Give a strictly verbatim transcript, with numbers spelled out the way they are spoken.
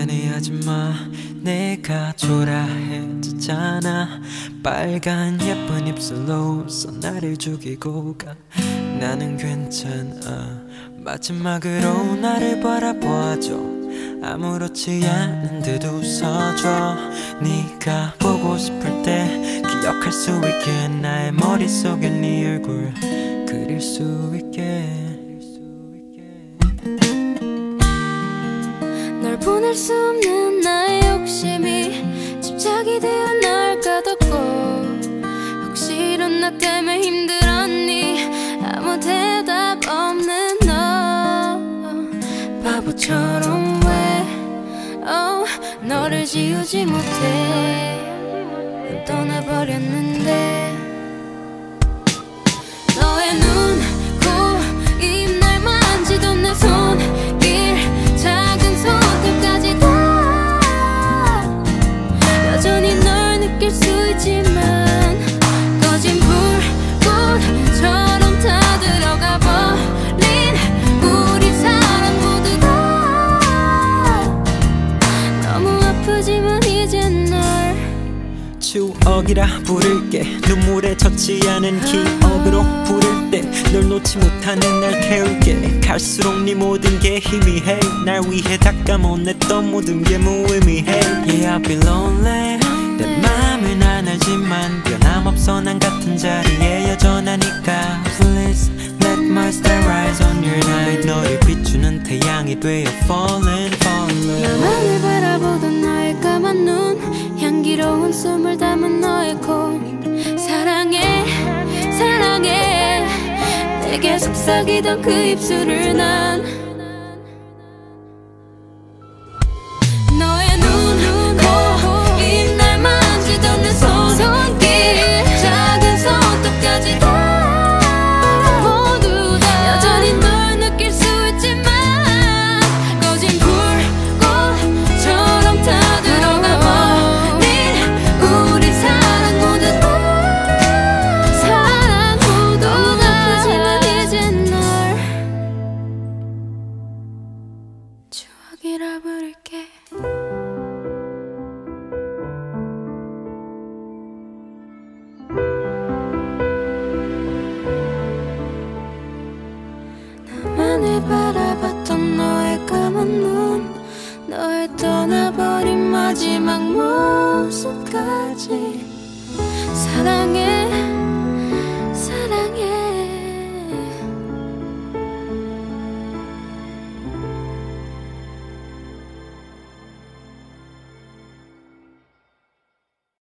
미안해하지마 내가 초라해졌잖아. 빨간 예쁜 입술로 써 나를 죽이고 가. 나는 괜찮아. 마지막으로 나를 바라봐줘. 아무렇지 않은 듯 웃어줘. 네가 보고 싶을 때 기억할 수 있게 나의 머릿속에 네 얼굴 그릴 수 있게. 널 보낼 수 없는 나의 욕심이 집착이 되어 널 가뒀고, 혹시 이런 나 때문에 힘들었니? 아무 대답 없는 너 바보처럼 왜 oh, 너를 지우지 못해. 난 떠나버렸는데 너의 눈, 코, 입 날 만지던 내 손길 작은 손톱까지 다 여전히 널 느낄 수 있지만 꺼진 불꽃처럼 다 들어가 버린 우리 사랑 모두 다 너무 아프지만 이제 널 추억이라 부를게. 눈물에 젖지 않은 기억으로 부를 때 널 놓지 못하는 날 태울게. 갈수록 네 모든 게 희미해. 날 위해 닦아못냈던 모든 게 무의미해. Yeah, I've been lonely. 내 맘을 난 알지만 변함없어 난 같은 자리에 여전하니까. Please let my star rise on your night. 너를 비추는 태양이 되어 falling, falling. 나만을 바라보던 너의 까만 눈, 향기로운 숨을 담은 너의 코. 사랑해 사랑해 내게 속삭이던 그 입술을 난 너의 눈, 코, 입 날 만지던 내 손길 작은 손톱까지 다 모두 다 여전히 널 느낄 수 있지만 꺼진 불꽃처럼 다 들어가 버린 우리 사랑 모두 다 사랑 모두 다 아프지만 이제 널 추억이라 부를게. 나만을 바라봤던 너의 까만 눈, 너의 떠나버린 마지막 모습까지 사랑해